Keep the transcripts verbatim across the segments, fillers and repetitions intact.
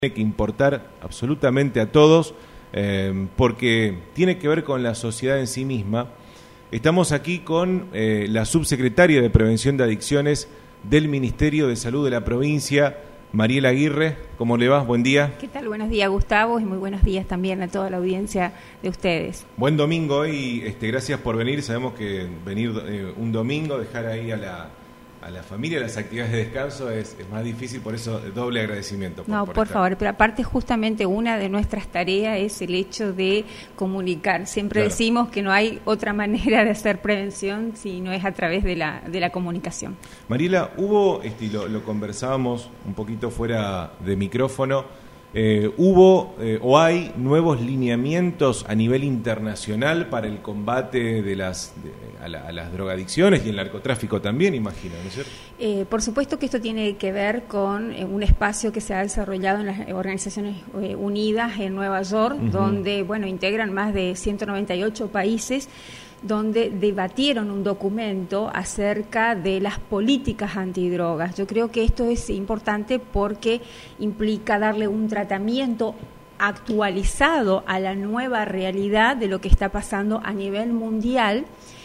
tiene que importar absolutamente a todos, eh, porque tiene que ver con la sociedad en sí misma. Estamos aquí con eh, la subsecretaria de Prevención de Adicciones del Ministerio de Salud de la provincia, Mariela Aguirre. ¿Cómo le va? Buen día. ¿Qué tal? Buenos días, Gustavo, y muy buenos días también a toda la audiencia de ustedes. Buen domingo y este, gracias por venir. Sabemos que venir eh, un domingo, dejar ahí a la... a la familia, las actividades de descanso es, es más difícil, por eso doble agradecimiento. Por, no, por, por estar. favor, pero aparte justamente una de nuestras tareas es el hecho de comunicar. Siempre Claro. decimos que no hay otra manera de hacer prevención si no es a través de la, de la comunicación. Mariela, hubo, este, lo, lo conversábamos un poquito fuera de micrófono, eh, hubo eh, o hay nuevos lineamientos a nivel internacional para el combate de las de, a, la, a las drogadicciones y el narcotráfico también, imagino, ¿no es cierto? Eh, por supuesto que esto tiene que ver con eh, un espacio que se ha desarrollado en las Organizaciones eh, Unidas en Nueva York, uh-huh. donde bueno integran más de ciento noventa y ocho países, donde debatieron un documento acerca de las políticas antidrogas. Yo creo que esto es importante porque implica darle un tratamiento actualizado a la nueva realidad de lo que está pasando a nivel mundial.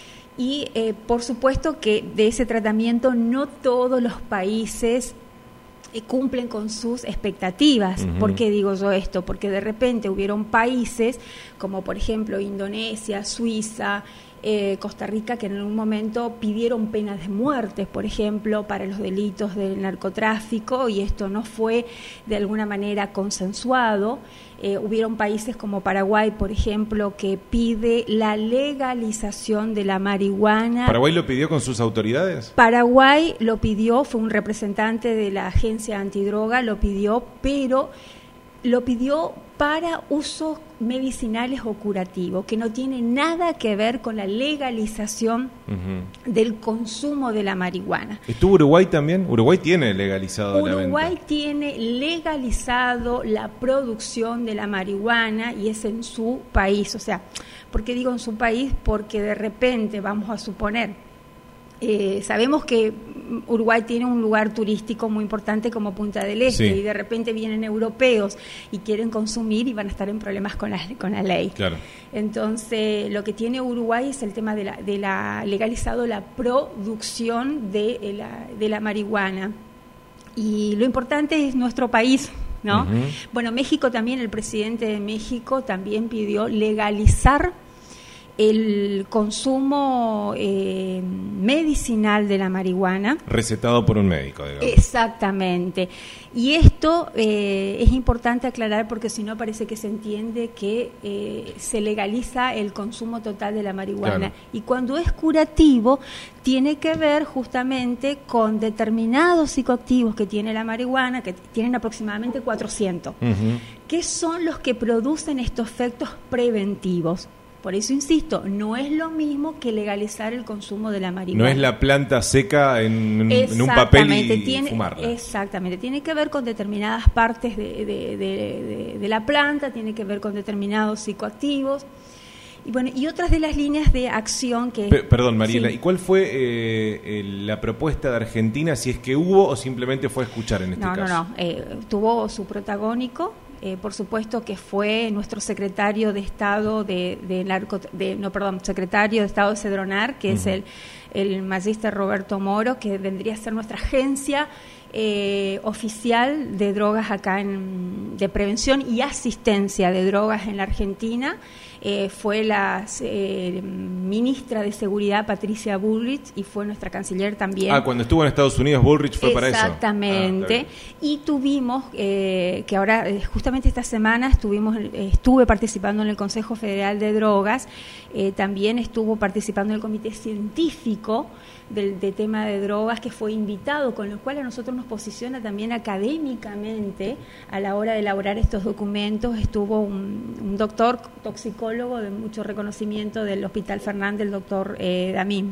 Y eh, por supuesto que de ese tratamiento no todos los países eh, cumplen con sus expectativas. Uh-huh. ¿Por qué digo yo esto? Porque de repente hubieron países como por ejemplo Indonesia, Suiza, eh, Costa Rica, que en un momento pidieron penas de muerte, por ejemplo, para los delitos del narcotráfico, y esto no fue de alguna manera consensuado. Eh, hubieron países como Paraguay, por ejemplo, que pide la legalización de la marihuana. ¿Paraguay lo pidió con sus autoridades? Paraguay lo pidió, fue un representante de la agencia antidroga, lo pidió, pero lo pidió para usos medicinales o curativos, que no tiene nada que ver con la legalización uh-huh. del consumo de la marihuana. ¿Estuvo Uruguay también? Uruguay tiene legalizado Uruguay la venta. Uruguay tiene legalizado la producción de la marihuana y es en su país. O sea, ¿por qué digo en su país? Porque de repente, vamos a suponer, Eh, sabemos que Uruguay tiene un lugar turístico muy importante como Punta del Este, sí. y de repente vienen europeos y quieren consumir y van a estar en problemas con la, con la ley. Claro. Entonces, lo que tiene Uruguay es el tema de la, de la legalizado la producción de la, de la marihuana. Y lo importante es nuestro país, ¿no? Uh-huh. Bueno, México también, el presidente de México también pidió legalizar el consumo eh, medicinal de la marihuana. Recetado por un médico, digamos. Exactamente. Y esto eh, es importante aclarar porque si no parece que se entiende que eh, se legaliza el consumo total de la marihuana. Claro. Y cuando es curativo, tiene que ver justamente con determinados psicoactivos que tiene la marihuana, que tienen aproximadamente cuatrocientos, uh-huh. que son los que producen estos efectos preventivos. Por eso insisto, no es lo mismo que legalizar el consumo de la marihuana. No es la planta seca en, en un papel y tiene, fumarla. Exactamente, tiene que ver con determinadas partes de, de, de, de, de la planta, tiene que ver con determinados psicoactivos. Y bueno, y otras de las líneas de acción que... P- perdón, Mariela, sí. ¿y cuál fue eh, el, la propuesta de Argentina, si es que hubo o simplemente fue escuchar en este no, caso? No, no, eh, tuvo su protagónico. Eh, por supuesto que fue nuestro secretario de Estado de, de narco, de, no, perdón, secretario de Estado de Cedronar, que uh-huh. es el, el magíster Roberto Moro, que vendría a ser nuestra agencia eh, oficial de drogas acá en, de prevención y asistencia de drogas en la Argentina. Eh, fue la eh, ministra de Seguridad Patricia Bullrich y fue nuestra canciller también. Ah, cuando estuvo en Estados Unidos Bullrich fue para eso. Exactamente. Ah, y tuvimos, eh, que ahora eh, justamente esta semana estuvimos, eh, estuve participando en el Consejo Federal de Drogas, eh, también estuvo participando en el Comité Científico del de tema de drogas, que fue invitado, con lo cual a nosotros nos posiciona también académicamente a la hora de elaborar estos documentos. Estuvo un, un doctor toxicólogo de mucho reconocimiento del Hospital Fernández, el doctor eh, Damín.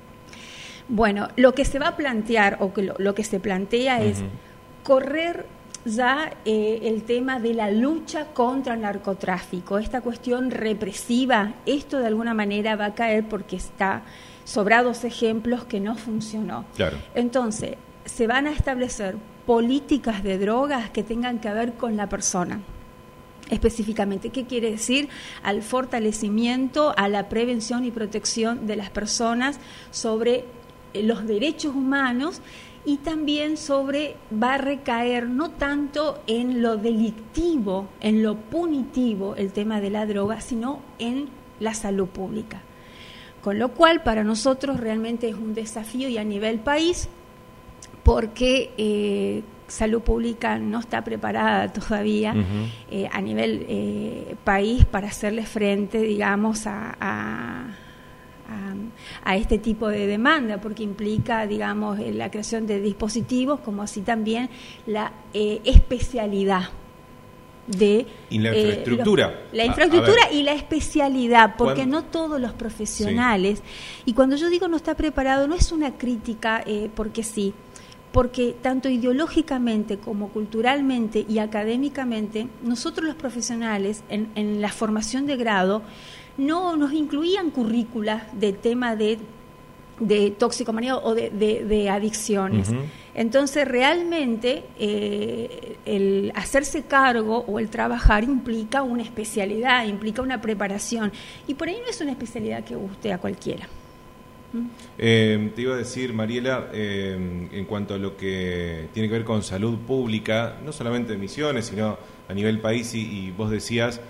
Bueno, lo que se va a plantear, o que lo, lo que se plantea uh-huh. es correr ya eh, el tema de la lucha contra el narcotráfico. Esta cuestión represiva, esto de alguna manera va a caer porque está sobrados ejemplos que no funcionó. Claro. Entonces, se van a establecer políticas de drogas que tengan que ver con la persona. Específicamente, ¿qué quiere decir? Al fortalecimiento, a la prevención y protección de las personas sobre los derechos humanos, y también sobre, va a recaer no tanto en lo delictivo, en lo punitivo, el tema de la droga, sino en la salud pública. Con lo cual, para nosotros realmente es un desafío, y a nivel país, porque eh, salud pública no está preparada todavía uh-huh. eh, a nivel eh, país para hacerle frente, digamos, a... a A, a este tipo de demanda, porque implica, digamos, la creación de dispositivos, como así también la eh, especialidad de... Y la infraestructura. Eh, los, la infraestructura a, a y la especialidad, porque ¿Cuándo? No todos los profesionales, sí. Y cuando yo digo no está preparado, no es una crítica eh, porque sí, porque tanto ideológicamente como culturalmente y académicamente, nosotros los profesionales en, en la formación de grado, no nos incluían currículas de tema de, de toxicomanía o de, de, de adicciones. Uh-huh. Entonces, realmente, eh, el hacerse cargo o el trabajar implica una especialidad, implica una preparación. Y por ahí no es una especialidad que guste a cualquiera. ¿Mm? Eh, te iba a decir, Mariela, eh, en cuanto a lo que tiene que ver con salud pública, no solamente de Misiones, sino a nivel país, y, y vos decías...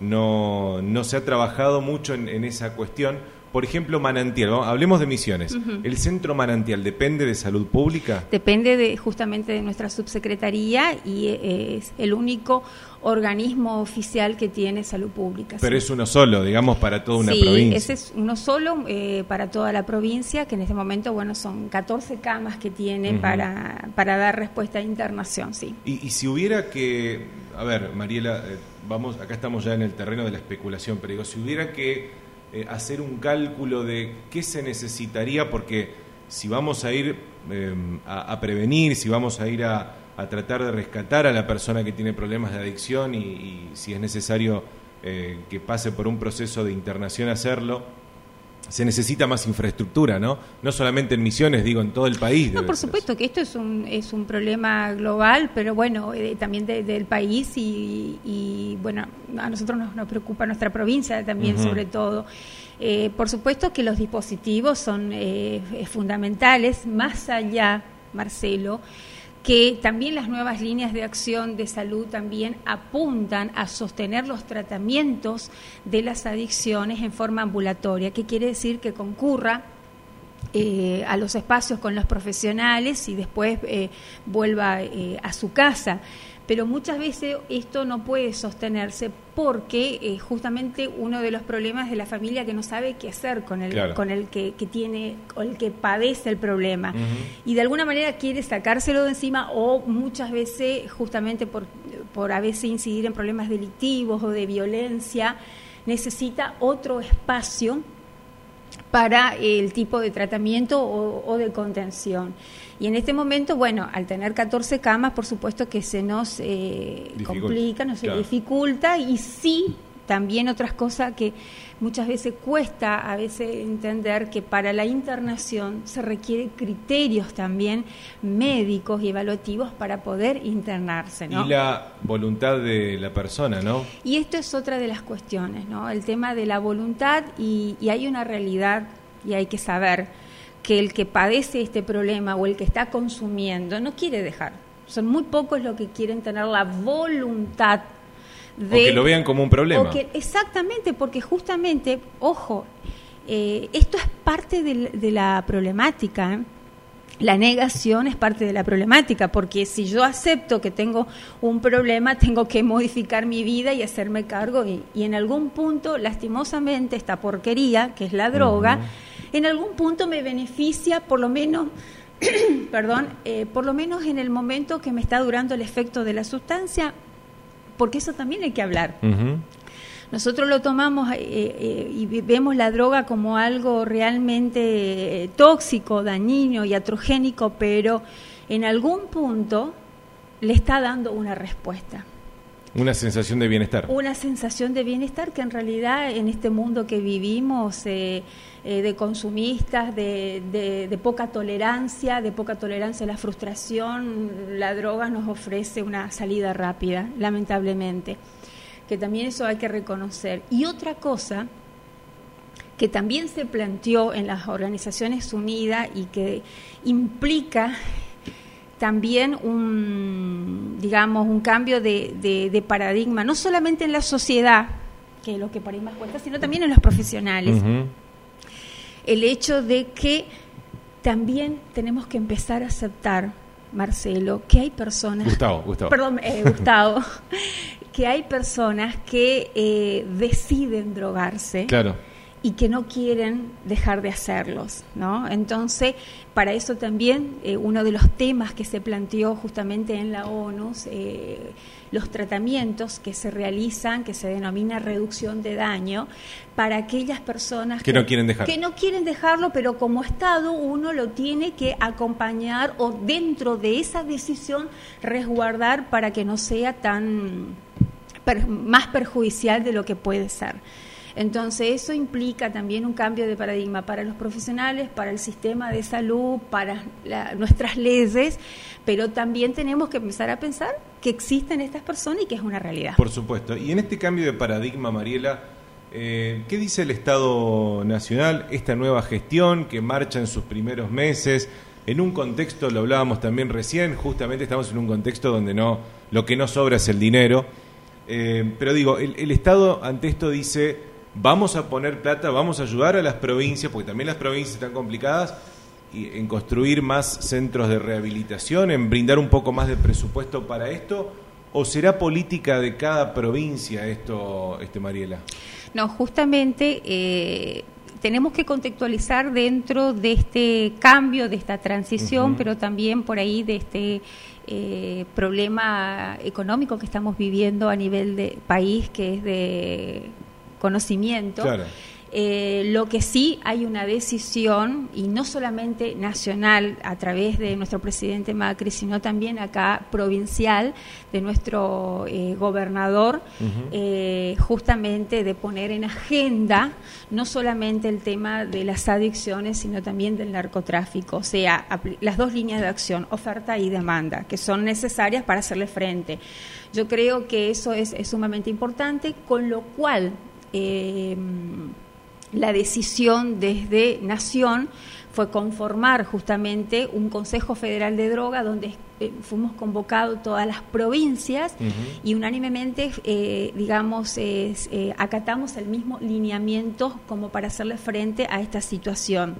No, no se ha trabajado mucho en, en esa cuestión. Por ejemplo, Manantial, ¿no? Hablemos de Misiones. Uh-huh. ¿El Centro Manantial depende de salud pública? Depende de justamente de nuestra subsecretaría y es el único organismo oficial que tiene salud pública. Pero sí. Es uno solo, digamos, para toda una sí, provincia. Sí, ese es uno solo eh, para toda la provincia, que en este momento, bueno, son catorce camas que tiene uh-huh. para, para dar respuesta a internación, sí. Y, y si hubiera que, a ver, Mariela, eh, vamos, acá estamos ya en el terreno de la especulación, pero digo, si hubiera que Eh, hacer un cálculo de qué se necesitaría, porque si vamos a ir eh, a, a prevenir, si vamos a ir a, a tratar de rescatar a la persona que tiene problemas de adicción y, y si es necesario eh, que pase por un proceso de internación hacerlo, se necesita más infraestructura, ¿no? No solamente en Misiones, digo, en todo el país. No, por supuesto eso. Que esto es un es un problema global, pero bueno, eh, también de, del país y, y bueno, a nosotros nos, nos preocupa nuestra provincia también, uh-huh. sobre todo. Eh, por supuesto que los dispositivos son eh, fundamentales, más allá, Marcelo, que también las nuevas líneas de acción de salud también apuntan a sostener los tratamientos de las adicciones en forma ambulatoria, que quiere decir que concurra eh, a los espacios con los profesionales y después eh, vuelva eh, a su casa. Pero muchas veces esto no puede sostenerse porque eh, justamente uno de los problemas de la familia que no sabe qué hacer con el claro. con el que, que tiene o el que padece el problema uh-huh. y de alguna manera quiere sacárselo de encima, o muchas veces justamente por por a veces incidir en problemas delictivos o de violencia necesita otro espacio para el tipo de tratamiento o, o de contención. Y en este momento, bueno, al tener catorce camas, por supuesto que se nos eh, complica, nos claro. dificulta, y sí, también otras cosas que muchas veces cuesta a veces entender, que para la internación se requieren criterios también médicos y evaluativos para poder internarse, ¿no? Y la voluntad de la persona, ¿no? Y esto es otra de las cuestiones, ¿no? El tema de la voluntad, y, y hay una realidad, y hay que saber que el que padece este problema o el que está consumiendo no quiere dejar. Son muy pocos los que quieren tener la voluntad de... O que lo vean como un problema. O que, exactamente, porque justamente, ojo, eh, esto es parte de, de la problemática, ¿eh? La negación es parte de la problemática, porque si yo acepto que tengo un problema, tengo que modificar mi vida y hacerme cargo, y, y en algún punto, lastimosamente, esta porquería, que es la droga, uh-huh. en algún punto me beneficia, por lo menos, perdón, eh, por lo menos en el momento que me está durando el efecto de la sustancia, porque eso también hay que hablar. Uh-huh. Nosotros lo tomamos eh, eh, y vemos la droga como algo realmente eh, tóxico, dañino y atrogénico, pero en algún punto le está dando una respuesta. Una sensación de bienestar. Una sensación de bienestar que en realidad en este mundo que vivimos, eh, eh, de consumistas, de, de, de poca tolerancia, de poca tolerancia a la frustración, la droga nos ofrece una salida rápida, lamentablemente. Que también eso hay que reconocer. Y otra cosa que también se planteó en las Organizaciones Unidas y que implica también un, digamos, un cambio de, de, de paradigma, no solamente en la sociedad, que es lo que por ahí más cuesta, sino también en los profesionales. Uh-huh. El hecho de que también tenemos que empezar a aceptar, Marcelo, que hay personas... Gustavo, Gustavo. Perdón, eh, Gustavo. que hay personas que eh, deciden drogarse. Claro. Y que no quieren dejar de hacerlos, ¿no? Entonces, para eso también eh, uno de los temas que se planteó justamente en la ONU, eh, los tratamientos que se realizan, que se denomina reducción de daño, para aquellas personas que, que no quieren dejar. que no quieren dejarlo, pero como Estado uno lo tiene que acompañar o dentro de esa decisión resguardar para que no sea tan per, más perjudicial de lo que puede ser. Entonces, eso implica también un cambio de paradigma para los profesionales, para el sistema de salud, para la, nuestras leyes, pero también tenemos que empezar a pensar que existen estas personas y que es una realidad. Por supuesto. Y en este cambio de paradigma, Mariela, eh, ¿qué dice el Estado Nacional, esta nueva gestión que marcha en sus primeros meses? En un contexto, lo hablábamos también recién, justamente estamos en un contexto donde no lo que no sobra es el dinero. Eh, pero digo, el, el Estado ante esto dice... Vamos a poner plata, vamos a ayudar a las provincias, porque también las provincias están complicadas, y en construir más centros de rehabilitación, en brindar un poco más de presupuesto para esto, ¿o será política de cada provincia esto, este Mariela? No, justamente eh, tenemos que contextualizar dentro de este cambio, de esta transición, uh-huh. pero también por ahí de este... Eh, problema económico que estamos viviendo a nivel de país, que es de conocimiento. Claro. Eh, lo que sí hay una decisión, y no solamente nacional a través de nuestro presidente Macri, sino también acá provincial de nuestro eh, gobernador, uh-huh. eh, justamente de poner en agenda no solamente el tema de las adicciones, sino también del narcotráfico, o sea, apl- las dos líneas de acción, oferta y demanda, que son necesarias para hacerle frente. Yo creo que eso es, es sumamente importante, con lo cual... Eh, la decisión desde Nación fue conformar justamente un Consejo Federal de Droga donde eh, fuimos convocados todas las provincias uh-huh. y unánimemente, eh, digamos, eh, eh, acatamos el mismo lineamiento como para hacerle frente a esta situación.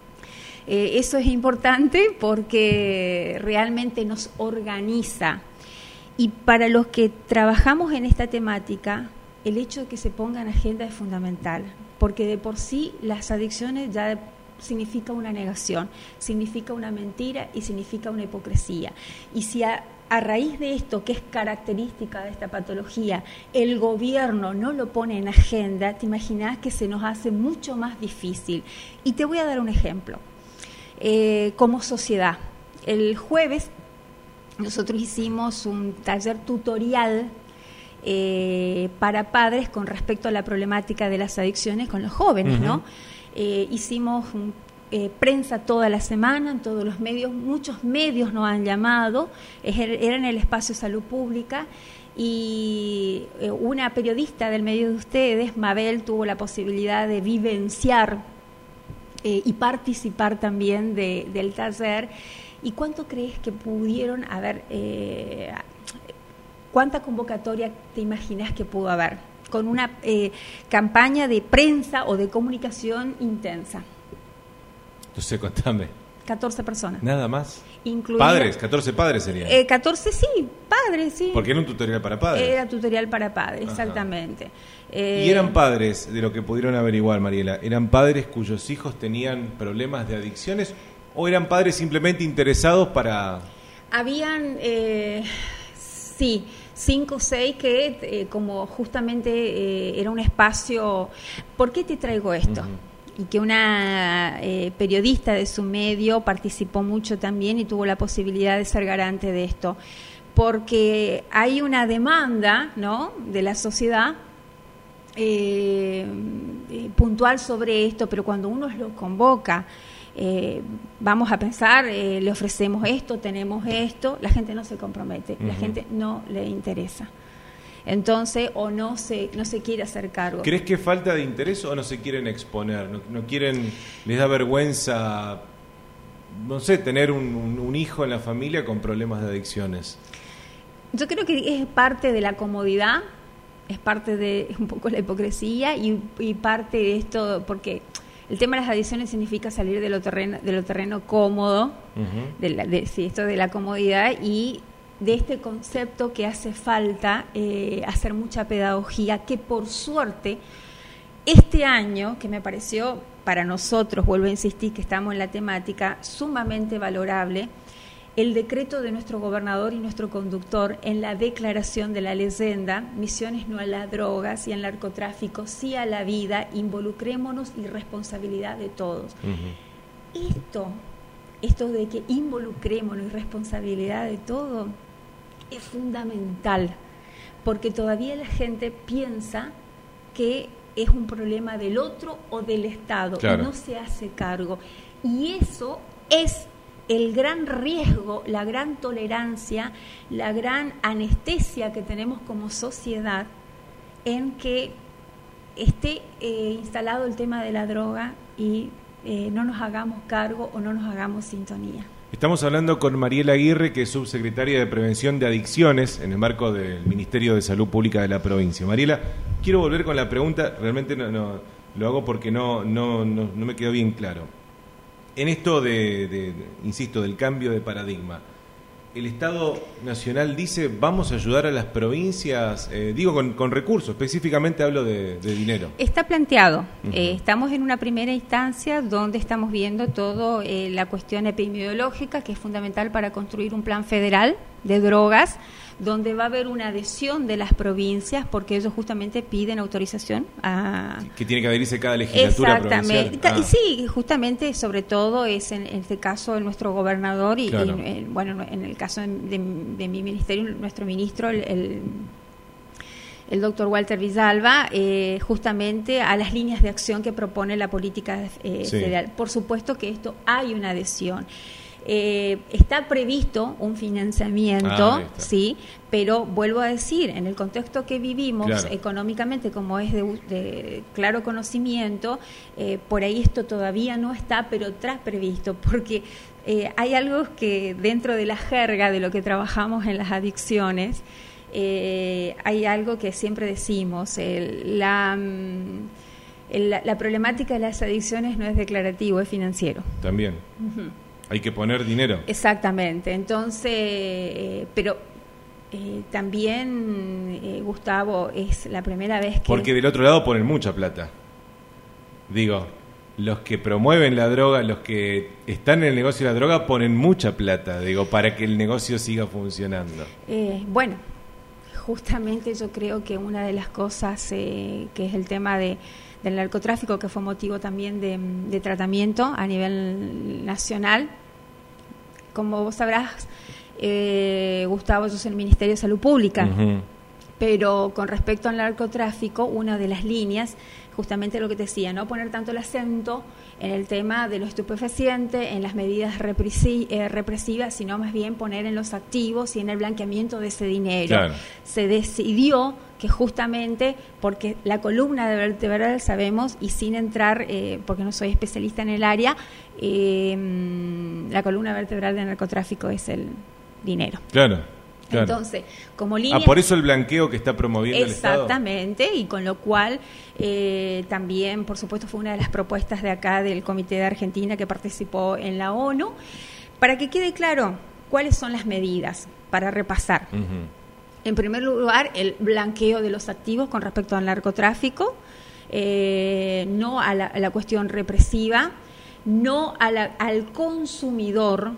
Eh, eso es importante porque realmente nos organiza. Y para los que trabajamos en esta temática, el hecho de que se ponga en agenda es fundamental, porque de por sí las adicciones ya significa una negación, significa una mentira y significa una hipocresía. Y si a, a raíz de esto, que es característica de esta patología, el gobierno no lo pone en agenda, te imaginas que se nos hace mucho más difícil. Y te voy a dar un ejemplo. Eh, como sociedad, el jueves nosotros hicimos un taller tutorial Eh, para padres con respecto a la problemática de las adicciones con los jóvenes, uh-huh. ¿no? Eh, hicimos eh, prensa toda la semana en todos los medios, muchos medios nos han llamado, era en el espacio Salud Pública, y eh, una periodista del medio de ustedes, Mabel, tuvo la posibilidad de vivenciar eh, y participar también de, del taller. ¿Y cuánto crees que pudieron haber... Eh, ¿Cuánta convocatoria te imaginas que pudo haber con una eh, campaña de prensa o de comunicación intensa? Entonces, contame. catorce personas. ¿Nada más? Incluido, ¿Padres? catorce padres serían. Eh, catorce, sí, padres, sí. Porque era un tutorial para padres. Era tutorial para padres, Ajá. exactamente. Eh, ¿Y eran padres, de lo que pudieron averiguar, Mariela, eran padres cuyos hijos tenían problemas de adicciones o eran padres simplemente interesados para...? Habían, eh, sí... cinco o seis que eh, como justamente eh, era un espacio. ¿Por qué te traigo esto? Uh-huh. Y que una eh, periodista de su medio participó mucho también y tuvo la posibilidad de ser garante de esto. porque hay una demanda, ¿no?, de la sociedad eh, eh, puntual sobre esto, pero cuando uno lo convoca, eh, vamos a pensar, eh, le ofrecemos esto, tenemos esto, la gente no se compromete, uh-huh. la gente no le interesa. Entonces, o no se no se quiere hacer cargo. ¿Crees que falta de interés o no se quieren exponer? ¿No, no quieren, les da vergüenza, no sé, tener un, un, un hijo en la familia con problemas de adicciones? Yo creo que es parte de la comodidad, es parte de un poco la hipocresía y, y parte de esto, porque el tema de las adicciones significa salir de lo terreno, de lo terreno cómodo, uh-huh. de, la, de sí, esto de la comodidad y de este concepto que hace falta eh, hacer mucha pedagogía, que por suerte este año, que me pareció para nosotros, vuelvo a insistir que estamos en la temática, sumamente valorable, el decreto de nuestro gobernador y nuestro conductor en la declaración de la leyenda, misiones no a las drogas y al narcotráfico, sí a la vida, involucrémonos y responsabilidad de todos. Uh-huh. Esto, esto de que involucrémonos y responsabilidad de todos, es fundamental, porque todavía la gente piensa que es un problema del otro o del Estado, claro. y no se hace cargo. Y eso es el gran riesgo, la gran tolerancia, la gran anestesia que tenemos como sociedad en que esté eh, instalado el tema de la droga y eh, no nos hagamos cargo o no nos hagamos sintonía. Estamos hablando con Mariela Aguirre, que es subsecretaria de Prevención de Adicciones en el marco del Ministerio de Salud Pública de la provincia. Mariela, quiero volver con la pregunta, realmente no, no lo hago porque no, no, no, no me quedó bien claro. En esto de, de, de, insisto, del cambio de paradigma, el Estado Nacional dice, vamos a ayudar a las provincias, eh, digo con, con recursos, específicamente hablo de, de dinero. Está planteado. Uh-huh. Eh, estamos en una primera instancia donde estamos viendo todo eh, la cuestión epidemiológica, que es fundamental para construir un plan federal de drogas, donde va a haber una adhesión de las provincias, porque ellos justamente piden autorización a... Que tiene que adherirse cada legislatura Exactamente. provincial. Ah. Sí, justamente, sobre todo es en, en este caso el nuestro gobernador y, claro. y en, bueno, en el caso de, de, de mi ministerio, nuestro ministro, el, el, el doctor Walter Villalba, eh, justamente a las líneas de acción que propone la política eh, sí. federal. Por supuesto que esto hay una adhesión. Eh, está previsto un financiamiento, ah, sí, pero vuelvo a decir, en el contexto que vivimos claro. económicamente, como es de, de claro conocimiento, eh, por ahí esto todavía no está, pero está previsto, porque eh, hay algo que dentro de la jerga de lo que trabajamos en las adicciones, eh, hay algo que siempre decimos, el, la, el, la, la problemática de las adicciones no es declarativo, es financiero. También. Uh-huh. Hay que poner dinero. Exactamente. Entonces, eh, pero eh, también, eh, Gustavo, es la primera vez que... Porque del otro lado ponen mucha plata. Digo, los que promueven la droga, los que están en el negocio de la droga, ponen mucha plata, digo, para que el negocio siga funcionando. Eh, bueno, justamente yo creo que una de las cosas eh, que es el tema de... del narcotráfico, que fue motivo también de, de tratamiento a nivel nacional. Como vos sabrás, eh, Gustavo, yo soy el Ministerio de Salud Pública, uh-huh. pero con respecto al narcotráfico, una de las líneas, justamente lo que te decía, no poner tanto el acento en el tema de lo estupefaciente, en las medidas represi- eh, represivas, sino más bien poner en los activos y en el blanqueamiento de ese dinero. Claro. Se decidió que justamente, porque la columna de vertebral sabemos, y sin entrar, eh, porque no soy especialista en el área, eh, la columna vertebral del narcotráfico es el dinero. Claro. Claro. Entonces, como línea... Ah, por eso el blanqueo que está promoviendo el Estado. Exactamente, y con lo cual eh, también, por supuesto, fue una de las propuestas de acá del Comité de Argentina que participó en la ONU, para que quede claro cuáles son las medidas para repasar. Uh-huh. En primer lugar, el blanqueo de los activos con respecto al narcotráfico, eh, no a la, a la cuestión represiva, no a la, al consumidor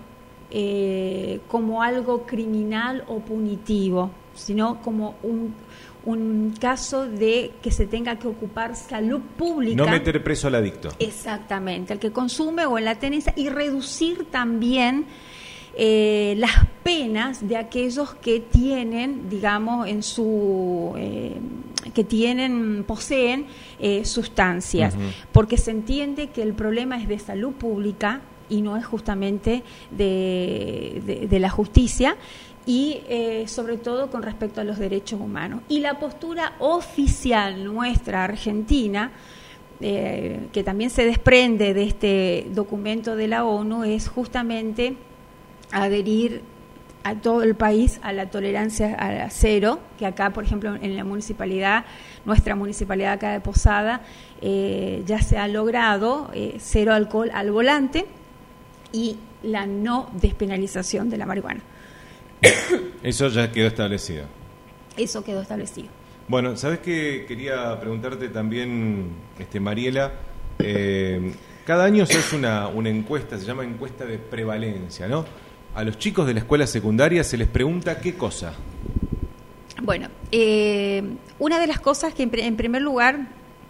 eh, como algo criminal o punitivo, sino como un, un caso de que se tenga que ocupar salud pública. No meter preso al adicto. Exactamente, el que consume o en la tenencia, y reducir también eh, las penas de aquellos que tienen, digamos, en su eh, que tienen, poseen eh, sustancias, uh-huh. porque se entiende que el problema es de salud pública y no es justamente de, de, de la justicia, y eh, sobre todo con respecto a los derechos humanos. Y la postura oficial nuestra, argentina, eh, que también se desprende de este documento de la ONU, es justamente adherir a todo el país a la tolerancia a cero, que acá, por ejemplo, en la municipalidad, nuestra municipalidad acá de Posada, eh, ya se ha logrado eh, cero alcohol al volante y la no despenalización de la marihuana. Eso ya quedó establecido. Eso quedó establecido. Bueno, ¿sabes qué? Quería preguntarte también, este, Mariela, eh, cada año se hace una, una encuesta, se llama encuesta de prevalencia, ¿no? A los chicos de la escuela secundaria se les pregunta qué cosa. Bueno, eh, una de las cosas que en, en primer lugar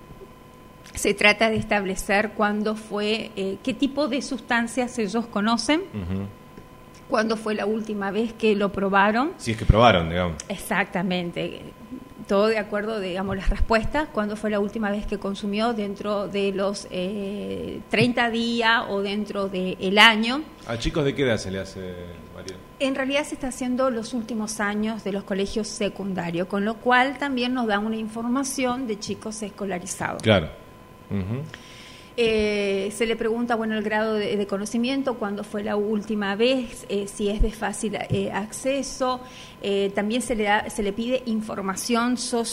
se trata de establecer cuándo fue, eh, qué tipo de sustancias ellos conocen, uh-huh. cuándo fue la última vez que lo probaron. Si es que probaron, digamos. Exactamente. Todo de acuerdo, digamos, las respuestas, cuándo fue la última vez que consumió dentro de los eh, treinta días o dentro del año. ¿A chicos de qué edad se le hace, María? En realidad se está haciendo los últimos años de los colegios secundarios, con lo cual también nos da una información de chicos escolarizados. Claro. Uh-huh. Eh, se le pregunta, bueno, el grado de, de conocimiento, cuándo fue la última vez, eh, si es de fácil eh, acceso. Eh, también se le da, se le pide información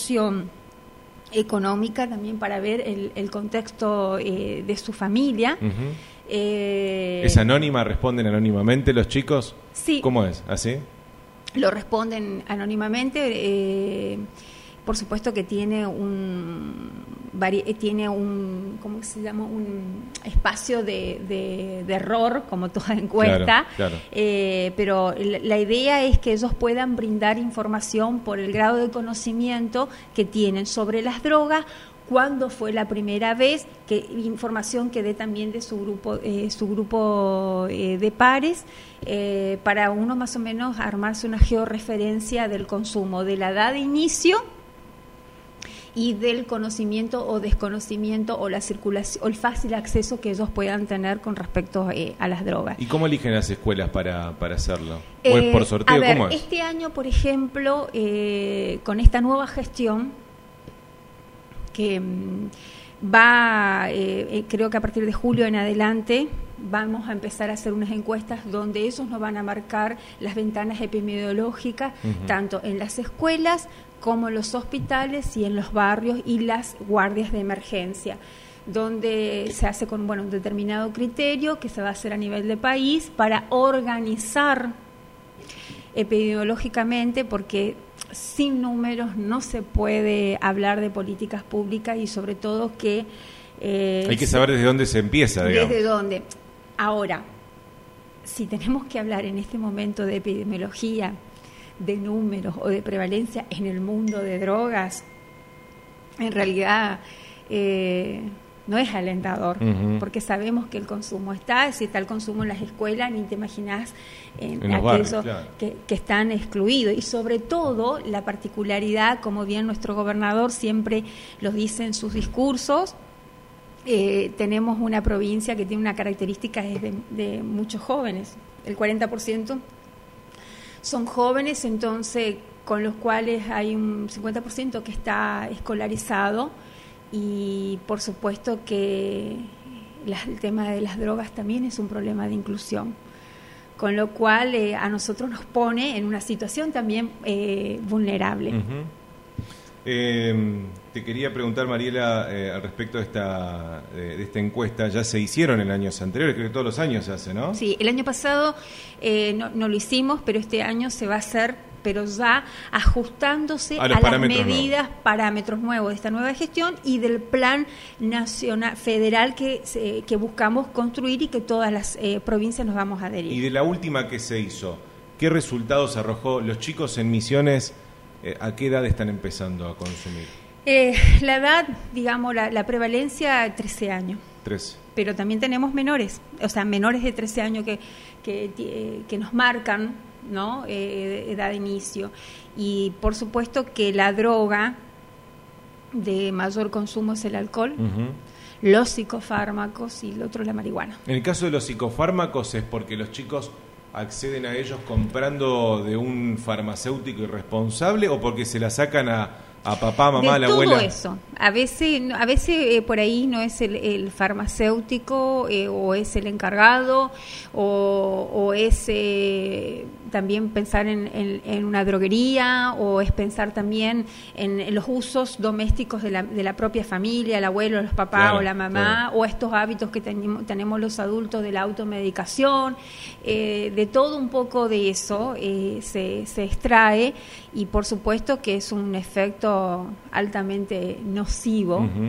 socioeconómica también para ver el, el contexto eh, de su familia. Uh-huh. eh, ¿Es anónima? ¿Responden anónimamente los chicos? Sí. ¿Cómo es? ¿Así? Lo responden anónimamente. Eh, por supuesto que tiene un tiene un ¿cómo se llama? Un espacio de, de, de error, como toda encuesta, claro, claro. Eh, pero la, la idea es que ellos puedan brindar información por el grado de conocimiento que tienen sobre las drogas, cuándo fue la primera vez, que información que dé también de su grupo eh, su grupo eh, de pares, eh, para uno más o menos armarse una georreferencia del consumo, de la edad de inicio y del conocimiento o desconocimiento o la circulación o el fácil acceso que ellos puedan tener con respecto eh, a las drogas. ¿Y cómo eligen las escuelas para, para hacerlo? ¿O Eh, es por sorteo? A ver, ¿Cómo es? Este año, por ejemplo, eh, con esta nueva gestión que mm, va, eh, creo que a partir de julio en adelante vamos a empezar a hacer unas encuestas donde ellos nos van a marcar las ventanas epidemiológicas, uh-huh. tanto en las escuelas como en los hospitales y en los barrios y las guardias de emergencia, donde se hace con bueno un determinado criterio que se va a hacer a nivel de país para organizar epidemiológicamente, porque sin números no se puede hablar de políticas públicas y sobre todo que... Eh, Hay que saber desde dónde se empieza, digamos. Desde dónde. Ahora, si tenemos que hablar en este momento de epidemiología, de números o de prevalencia en el mundo de drogas, en realidad eh, no es alentador, uh-huh. porque sabemos que el consumo está, si está el consumo en las escuelas, ni te imaginas en, en aquellos barrios, claro. que, que están excluidos. Y sobre todo la particularidad, como bien nuestro gobernador siempre los dice en sus discursos, eh, tenemos una provincia que tiene una característica es de, de muchos jóvenes, el cuarenta por ciento son jóvenes, entonces con los cuales hay un cincuenta por ciento que está escolarizado, y por supuesto que la, el tema de las drogas también es un problema de inclusión, con lo cual eh, a nosotros nos pone en una situación también eh, vulnerable. Uh-huh. Eh, te quería preguntar, Mariela, eh, al respecto de esta, de, de esta encuesta. Ya se hicieron en años anteriores, creo que todos los años se hace, ¿no? Sí, el año pasado eh, no, no lo hicimos, pero este año se va a hacer, pero ya ajustándose a, a las medidas, nuevos. parámetros nuevos de esta nueva gestión y del plan nacional federal que, se, que buscamos construir y que todas las eh, provincias nos vamos a adherir. Y de la última que se hizo, ¿qué resultados arrojó? Los chicos en Misiones, eh, ¿a qué edad están empezando a consumir? Eh, la edad, digamos, la, la prevalencia, trece años. trece. Pero también tenemos menores, o sea, menores de trece años que, que, eh, que nos marcan, ¿no? Eh, edad de inicio. Y por supuesto que la droga de mayor consumo es el alcohol, uh-huh. los psicofármacos y el otro la marihuana. En el caso de los psicofármacos es porque los chicos acceden a ellos comprando de un farmacéutico irresponsable o porque se la sacan a, a papá, mamá, de a la todo abuela. Eso. A veces, a veces eh, por ahí no es el, el farmacéutico eh, o es el encargado o, o es eh, también pensar en, en, en una droguería o es pensar también en, en los usos domésticos de la, de la propia familia, el abuelo, los papás claro, o la mamá, claro. o estos hábitos que tenemos, tenemos los adultos de la automedicación, eh, de todo un poco de eso eh, se, se extrae y por supuesto que es un efecto altamente nocivo. Uh-huh.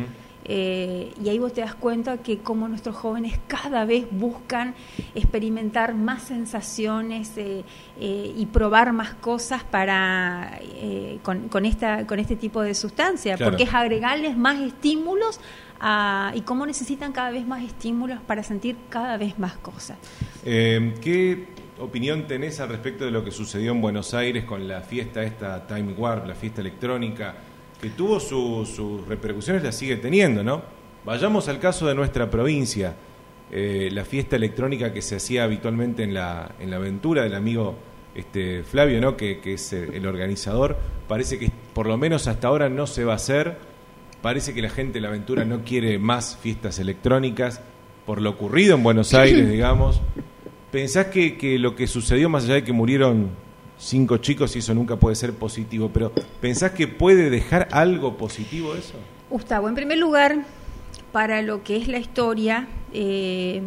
Eh, y ahí vos te das cuenta que como nuestros jóvenes cada vez buscan experimentar más sensaciones eh, eh, y probar más cosas para eh, con, con esta con este tipo de sustancia, claro. porque es agregarles más estímulos a, y cómo necesitan cada vez más estímulos para sentir cada vez más cosas. Eh, ¿Qué opinión tenés al respecto de lo que sucedió en Buenos Aires con la fiesta esta Time Warp, la fiesta electrónica? Que tuvo sus su repercusiones, la sigue teniendo, ¿no? Vayamos al caso de nuestra provincia, eh, la fiesta electrónica que se hacía habitualmente en la en la aventura del amigo este Flavio, ¿no? Que, que es el organizador. Parece que por lo menos hasta ahora no se va a hacer. Parece que la gente de la aventura no quiere más fiestas electrónicas por lo ocurrido en Buenos Aires, digamos. ¿Pensás que, que lo que sucedió, más allá de que murieron cinco chicos y eso nunca puede ser positivo, pero ¿pensás que puede dejar algo positivo eso? Gustavo, en primer lugar, para lo que es la historia, eh,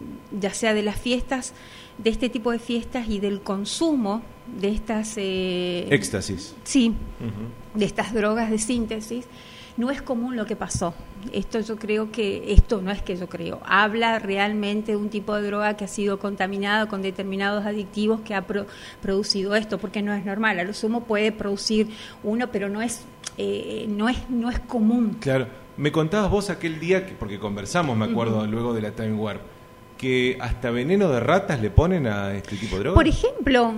ya sea de las fiestas, de este tipo de fiestas y del consumo de estas... Eh, éxtasis. Sí, uh-huh. de estas drogas de síntesis, no es común lo que pasó. Esto yo creo que, esto no es que yo creo, habla realmente de un tipo de droga que ha sido contaminada con determinados adictivos que ha pro, producido esto, porque no es normal. A lo sumo puede producir uno, pero no es, eh, no es, no es común. Claro. Me contabas vos aquel día, que, porque conversamos, me acuerdo, uh-huh. luego de la Time Warp, que hasta veneno de ratas le ponen a este tipo de drogas. Por ejemplo,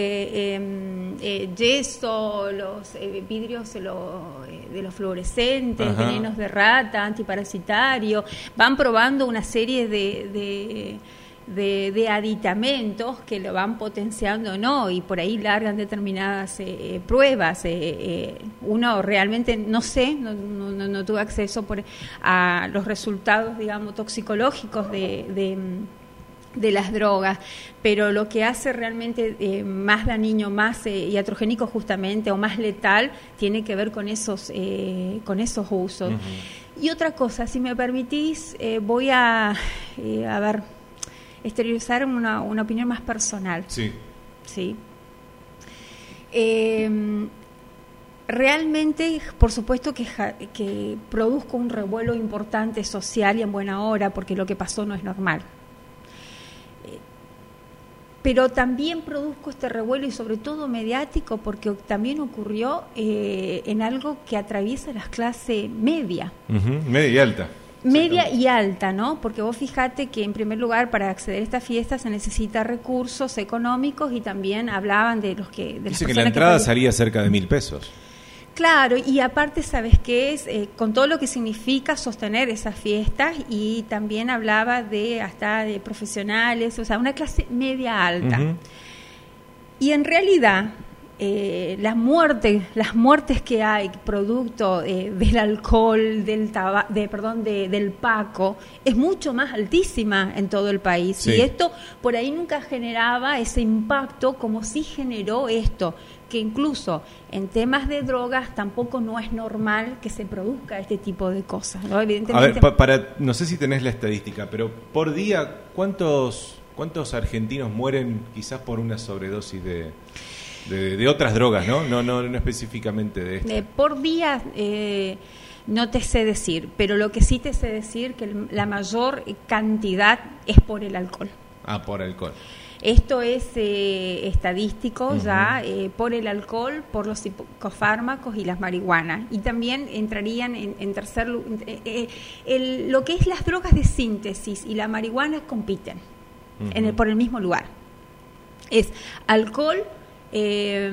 eh, eh, eh, yeso, los eh, vidrios lo, eh, de los fluorescentes, Ajá. venenos de rata, antiparasitario, van probando una serie de, de, de, de aditamentos que lo van potenciando, ¿no? Y por ahí largan determinadas eh, pruebas. Eh, eh, uno realmente no sé, no, no, no tuve acceso por, a los resultados, digamos, toxicológicos de, de, de las drogas, pero lo que hace realmente eh, más dañino, más eh, iatrogénico justamente, o más letal, tiene que ver con esos, eh, con esos usos. Uh-huh. Y otra cosa, si me permitís, eh, voy a, eh, a ver... exteriorizar una, una opinión más personal. Sí. Sí. Eh, realmente, por supuesto que, que produzco un revuelo importante social y en buena hora, porque lo que pasó no es normal. Eh, pero también produzco este revuelo y sobre todo mediático porque también ocurrió eh, en algo que atraviesa las clases media. Uh-huh. Media y alta. Media y alta, ¿no? Porque vos fijate que en primer lugar para acceder a esta fiesta se necesita recursos económicos y también hablaban de los que... De Dice que la entrada que salía cerca de mil pesos. Claro, y aparte, ¿sabes qué es? Eh, con todo lo que significa sostener esas fiestas y también hablaba de hasta de profesionales, o sea, una clase media alta. Uh-huh. Y en realidad... Eh, las muertes, las muertes que hay producto eh, del alcohol, del taba, de, perdón, de, del paco, es mucho más altísima en todo el país. Sí. Y esto por ahí nunca generaba ese impacto como sí generó esto, que incluso en temas de drogas tampoco no es normal que se produzca este tipo de cosas, ¿no? Evidentemente. A ver, pa, para, no sé si tenés la estadística, pero por día, ¿cuántos, cuántos argentinos mueren quizás por una sobredosis de... De, de otras drogas, ¿no? No, no, no específicamente de esto. Eh, por día eh, no te sé decir, pero lo que sí te sé decir que el, la mayor cantidad es por el alcohol. Ah, por alcohol. Esto es eh, estadístico uh-huh. ya eh, por el alcohol, por los psicofármacos y las marihuanas. Y también entrarían en, en tercer lugar, eh, eh, el, lo que es las drogas de síntesis y la marihuana compiten uh-huh. en el, por el mismo lugar. Es alcohol, eh,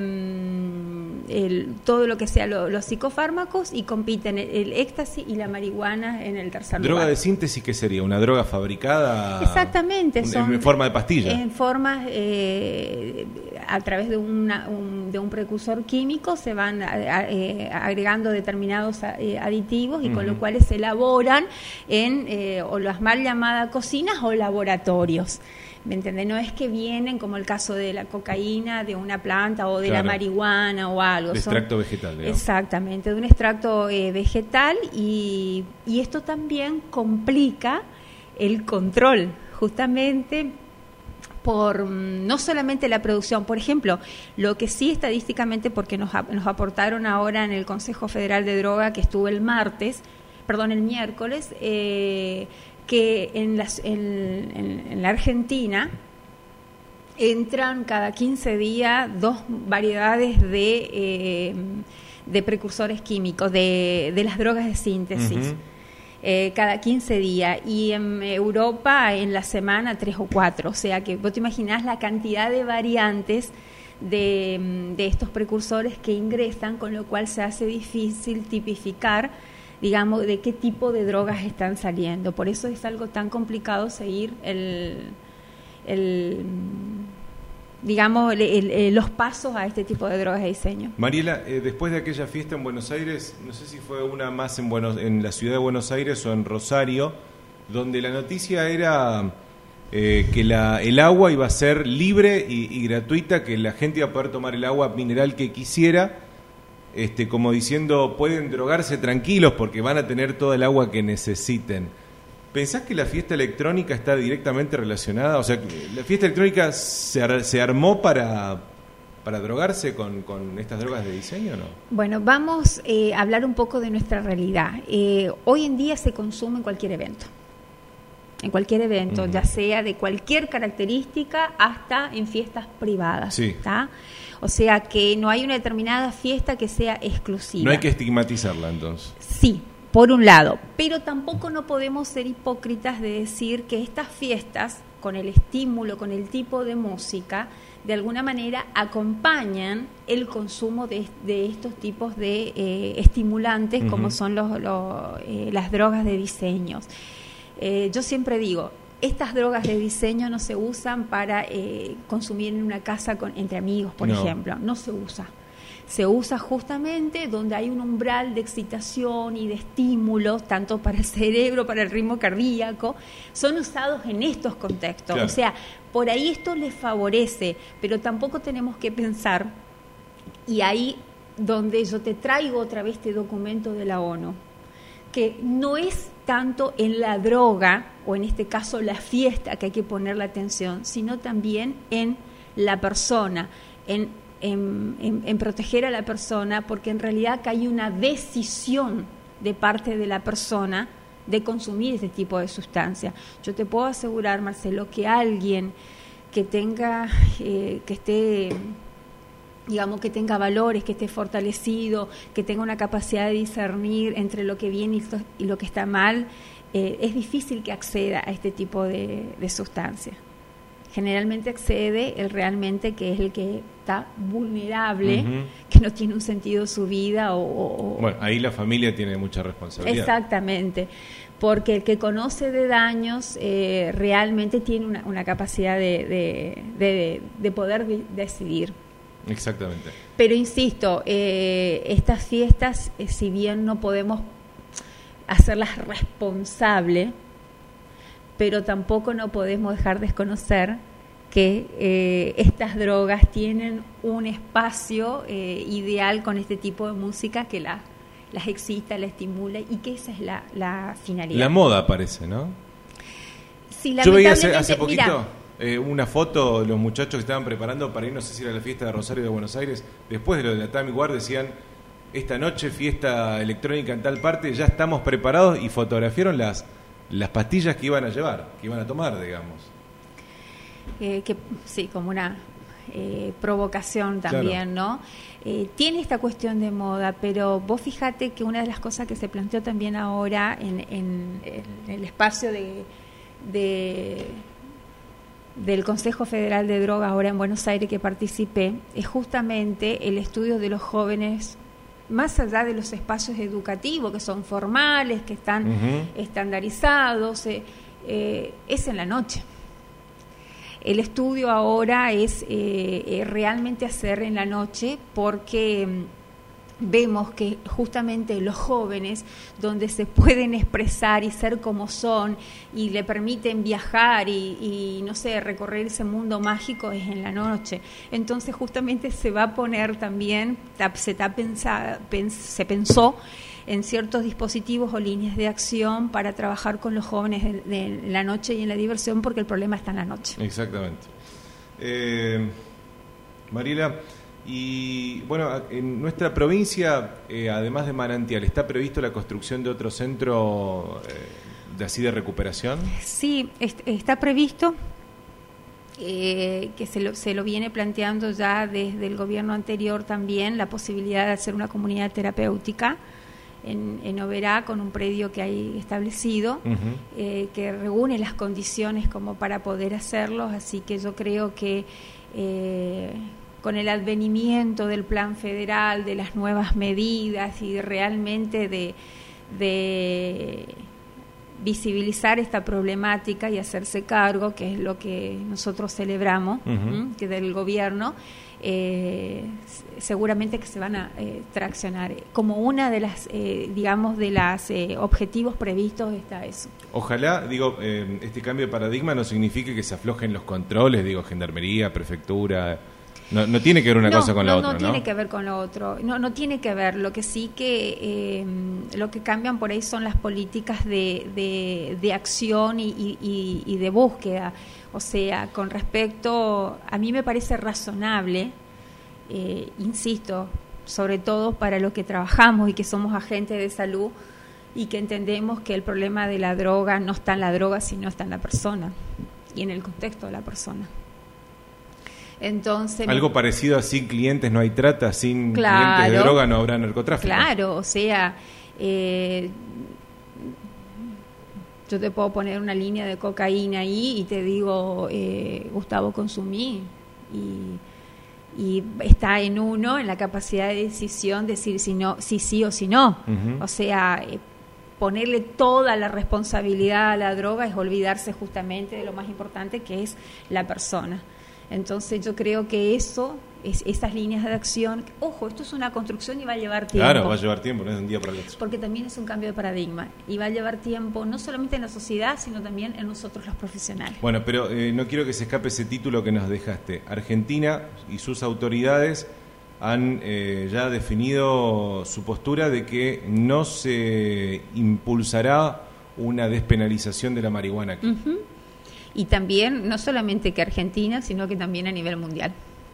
el, todo lo que sea lo, los psicofármacos, y compiten el, el éxtasis y la marihuana en el tercer ¿Droga lugar. ¿Droga de síntesis qué sería? ¿Una droga fabricada? Exactamente. En, son, en forma de pastilla. En forma, eh, a través de, una, un, de un precursor químico se van a, a, eh, agregando determinados eh, aditivos y uh-huh. con lo cual se elaboran en eh, o las mal llamadas cocinas o laboratorios. ¿Me entiendes? No es que vienen, como el caso de la cocaína, de una planta o de claro. la marihuana o algo. De extracto Son, vegetal, digamos. Exactamente, de un extracto eh, vegetal y, y esto también complica el control, justamente por no solamente la producción. Por ejemplo, lo que sí estadísticamente, porque nos, nos aportaron ahora en el Consejo Federal de Droga, que estuvo el martes, perdón, el miércoles, eh, que en, las, en, en, en la Argentina entran cada quince días dos variedades de, eh, de precursores químicos, de, de las drogas de síntesis, uh-huh. eh, cada quince días, y en Europa en la semana tres o cuatro, o sea que vos te imaginás la cantidad de variantes de, de estos precursores que ingresan, con lo cual se hace difícil tipificar, digamos, de qué tipo de drogas están saliendo. Por eso es algo tan complicado seguir el, el digamos, el, el, el, los pasos a este tipo de drogas de diseño. Mariela, eh, después de aquella fiesta en Buenos Aires, no sé si fue una más en, Buenos, en la ciudad de Buenos Aires o en Rosario, donde la noticia era eh, que la, el agua iba a ser libre y, y gratuita, que la gente iba a poder tomar el agua mineral que quisiera, Este, como diciendo, pueden drogarse tranquilos porque van a tener todo el agua que necesiten. ¿Pensás que la fiesta electrónica está directamente relacionada? O sea, ¿la fiesta electrónica se, ar- se armó para, para drogarse con, con estas drogas de diseño o no? Bueno, vamos eh, a hablar un poco de nuestra realidad. Eh, hoy en día se consume en cualquier evento. En cualquier evento, uh-huh. ya sea de cualquier característica hasta en fiestas privadas. Sí. ¿Tá? O sea que no hay una determinada fiesta que sea exclusiva. No hay que estigmatizarla entonces. Sí, por un lado, pero tampoco no podemos ser hipócritas de decir que estas fiestas, con el estímulo, con el tipo de música, de alguna manera acompañan el consumo de, de estos tipos de eh, estimulantes, uh-huh. como son los, los, eh, las drogas de diseños. Eh, yo siempre digo, estas drogas de diseño no se usan para eh, consumir en una casa con, entre amigos, por no. ejemplo. No se usa. Se usa justamente donde hay un umbral de excitación y de estímulos, tanto para el cerebro, para el ritmo cardíaco. Son usados en estos contextos. Claro. O sea, por ahí esto les favorece, pero tampoco tenemos que pensar, y ahí donde yo te traigo otra vez este documento de la ONU, que no es tanto en la droga, o en este caso la fiesta, que hay que poner la atención, sino también en la persona, en, en, en, en proteger a la persona, porque en realidad acá hay una decisión de parte de la persona de consumir este tipo de sustancia. Yo te puedo asegurar, Marcelo, que alguien que tenga, eh, que esté... digamos, que tenga valores, que esté fortalecido, que tenga una capacidad de discernir entre lo que viene y lo que está mal, eh, es difícil que acceda a este tipo de, de sustancias. Generalmente accede el realmente que es el que está vulnerable, uh-huh. que no tiene un sentido su vida. O, o, bueno, ahí la familia tiene mucha responsabilidad. Exactamente, porque el que conoce de daños eh, realmente tiene una, una capacidad de, de, de, de poder de, decidir. Exactamente. Pero insisto, eh, estas fiestas, eh, si bien no podemos hacerlas responsables, pero tampoco no podemos dejar desconocer que eh, estas drogas tienen un espacio eh, ideal con este tipo de música que la, las excita, la estimula, y que esa es la, la finalidad. La moda parece, ¿no? Sí, Yo veía hace, hace poquito... Mira, Eh, una foto de los muchachos que estaban preparando para ir, no sé si era la fiesta de Rosario de Buenos Aires, después de lo de la Tammy Ward, decían, esta noche fiesta electrónica en tal parte, ya estamos preparados, y fotografiaron las, las pastillas que iban a llevar, que iban a tomar, digamos. eh, que sí, como una eh, provocación también, claro. ¿no? Eh, tiene esta cuestión de moda, pero vos fíjate que una de las cosas que se planteó también ahora en, en, en el espacio de, de del Consejo Federal de Drogas ahora en Buenos Aires que participé, es justamente el estudio de los jóvenes más allá de los espacios educativos que son formales, que están uh-huh. estandarizados, eh, eh, es en la noche. El estudio ahora es eh, eh, realmente hacer en la noche porque mm, vemos que justamente los jóvenes, donde se pueden expresar y ser como son y le permiten viajar y, y no sé, recorrer ese mundo mágico es en la noche. Entonces justamente se va a poner también, se, está pensada, pens, se pensó en ciertos dispositivos o líneas de acción para trabajar con los jóvenes de, de la noche y en la diversión, porque el problema está en la noche. Exactamente. Eh, Mariela, y bueno, en nuestra provincia, eh, además de Manantial, ¿está previsto la construcción de otro centro eh, de así de recuperación? Sí, est- está previsto, eh, que se lo, se lo viene planteando ya desde el gobierno anterior también, la posibilidad de hacer una comunidad terapéutica en, en Oberá, con un predio que hay establecido, uh-huh. eh, que reúne las condiciones como para poder hacerlo, así que yo creo que eh, con el advenimiento del plan federal, de las nuevas medidas y de realmente de, de visibilizar esta problemática y hacerse cargo, que es lo que nosotros celebramos, uh-huh. que del gobierno, eh, seguramente que se van a eh, traccionar. Como una de las, eh, digamos, de los eh, objetivos previstos está eso. Ojalá, digo, eh, este cambio de paradigma no signifique que se aflojen los controles, digo, gendarmería, prefectura. No, no tiene que ver una no, cosa con no, la otra, ¿no? No tiene que ver con lo otro. No, no tiene que ver. Lo que sí que eh, lo que cambian por ahí son las políticas de, de, de acción y, y, y de búsqueda. O sea, con respecto, a mí me parece razonable, eh, insisto, sobre todo para los que trabajamos y que somos agentes de salud y que entendemos que el problema de la droga no está en la droga, sino está en la persona y en el contexto de la persona. Entonces, algo parecido a sin clientes no hay trata, sin claro, clientes de droga no habrá narcotráfico. Claro, o sea, eh, yo te puedo poner una línea de cocaína ahí y te digo, eh, Gustavo, consumí, y, y está en uno, en la capacidad de decisión, decir si no, si sí o si no. Uh-huh. O sea, eh, ponerle toda la responsabilidad a la droga es olvidarse justamente de lo más importante, que es la persona. Entonces yo creo que eso, es, esas líneas de acción, ojo, esto es una construcción y va a llevar tiempo. Claro, va a llevar tiempo, no es de un día para el otro. Porque también es un cambio de paradigma y va a llevar tiempo no solamente en la sociedad, sino también en nosotros los profesionales. Bueno, pero eh, no quiero que se escape ese título que nos dejaste. Argentina y sus autoridades han eh, ya definido su postura de que no se impulsará una despenalización de la marihuana aquí. Uh-huh. Y también, no solamente que Argentina, sino que también a nivel mundial.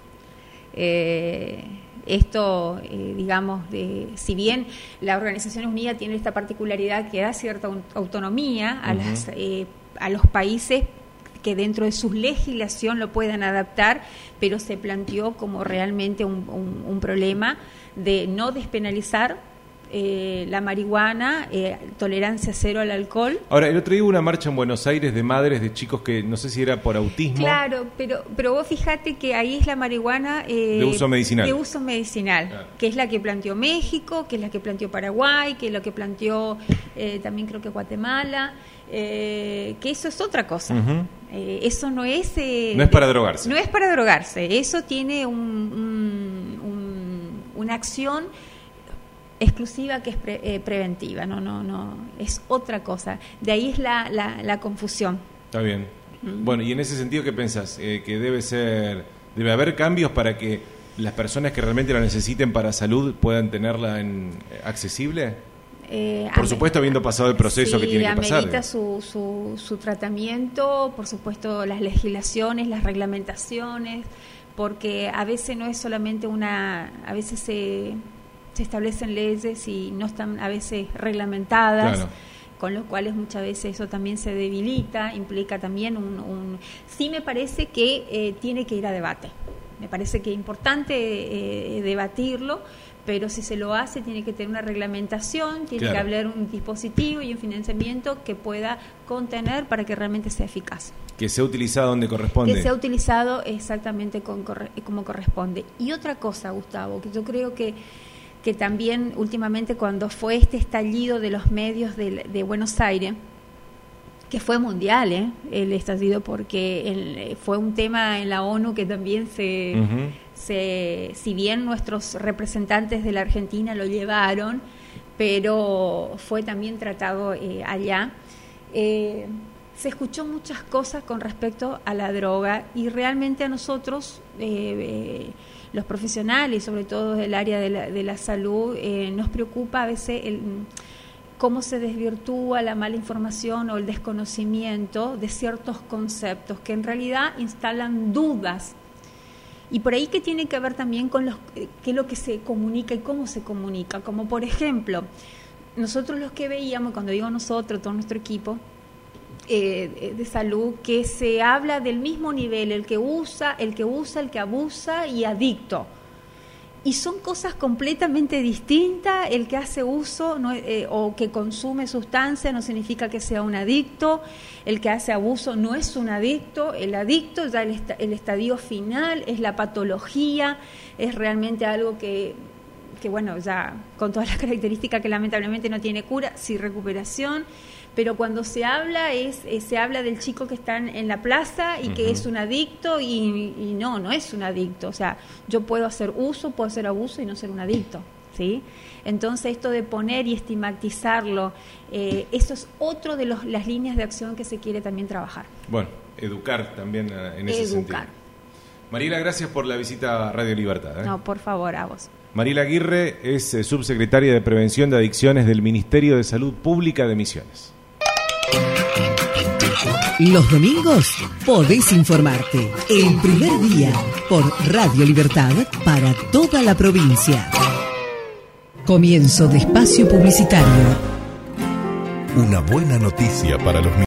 Eh, esto, eh, digamos, de, si bien la Organización Unida tiene esta particularidad que da cierta autonomía a, uh-huh. las, eh, a los países que dentro de su legislación lo puedan adaptar, pero se planteó como realmente un, un, un problema de no despenalizar Eh, la marihuana, eh, tolerancia cero al alcohol. Ahora, el otro día hubo una marcha en Buenos Aires de madres de chicos que no sé si era por autismo. Claro, pero pero vos fíjate que ahí es la marihuana eh, de uso medicinal, de uso medicinal, claro. Que es la que planteó México, que es la que planteó Paraguay, que es la que planteó eh, también creo que Guatemala, eh, que eso es otra cosa. Uh-huh. Eh, eso no es... Eh, no es para drogarse. No es para drogarse, eso tiene un, un, un, una acción exclusiva que es pre, eh, preventiva, no, no, no, es otra cosa. De ahí es la, la, la confusión. Está bien. Mm. Bueno, y en ese sentido, ¿qué pensás? Eh, que debe ser, debe haber cambios para que las personas que realmente la necesiten para salud puedan tenerla en, eh, accesible. Eh, por supuesto, habiendo pasado el proceso sí, que tiene que pasar. Amerita su, su, su tratamiento, por supuesto, las legislaciones, las reglamentaciones, porque a veces no es solamente una, a veces se se establecen leyes y no están a veces reglamentadas, claro. con los cuales muchas veces eso también se debilita, implica también un... un sí me parece que eh, tiene que ir a debate, me parece que es importante eh, debatirlo, pero si se lo hace tiene que tener una reglamentación, tiene claro. que haber un dispositivo y un financiamiento que pueda contener para que realmente sea eficaz. Que sea utilizado donde corresponde. Que sea utilizado exactamente con, como corresponde. Y otra cosa, Gustavo, que yo creo que, que también últimamente cuando fue este estallido de los medios de, de Buenos Aires, que fue mundial, ¿eh? el estallido, porque el, fue un tema en la ONU que también se... Uh-huh. Se, si bien nuestros representantes de la Argentina lo llevaron, pero fue también tratado eh, allá, eh, se escuchó muchas cosas con respecto a la droga y realmente a nosotros, eh, eh, los profesionales, sobre todo del área de la, de la salud, eh, nos preocupa a veces el, cómo se desvirtúa la mala información o el desconocimiento de ciertos conceptos que en realidad instalan dudas. Y por ahí que tiene que ver también con los, qué es lo que se comunica y cómo se comunica. Como por ejemplo, nosotros los que veíamos, cuando digo nosotros, todo nuestro equipo eh, de salud, que se habla del mismo nivel, el que usa, el que usa, el que abusa y adicto. Y son cosas completamente distintas. El que hace uso no, eh, o que consume sustancia no significa que sea un adicto. El que hace abuso no es un adicto. El adicto, ya el, est- el estadio final, es la patología, es realmente algo que, que, bueno, ya con todas las características que lamentablemente no tiene cura, sin recuperación. Pero cuando se habla, es eh, se habla del chico que está en la plaza y uh-huh. que es un adicto y, y no, no es un adicto. O sea, yo puedo hacer uso, puedo hacer abuso y no ser un adicto, ¿sí? Entonces, esto de poner y estigmatizarlo, eh, eso es otro de los, las líneas de acción que se quiere también trabajar. Bueno, educar también en ese educar. sentido. Mariela, gracias por la visita a Radio Libertad. ¿eh? No, por favor, a vos. Mariela Aguirre es eh, subsecretaria de Prevención de Adicciones del Ministerio de Salud Pública de Misiones. Los domingos podés informarte. El primer día por Radio Libertad para toda la provincia. Comienzo de espacio publicitario. Una buena noticia para los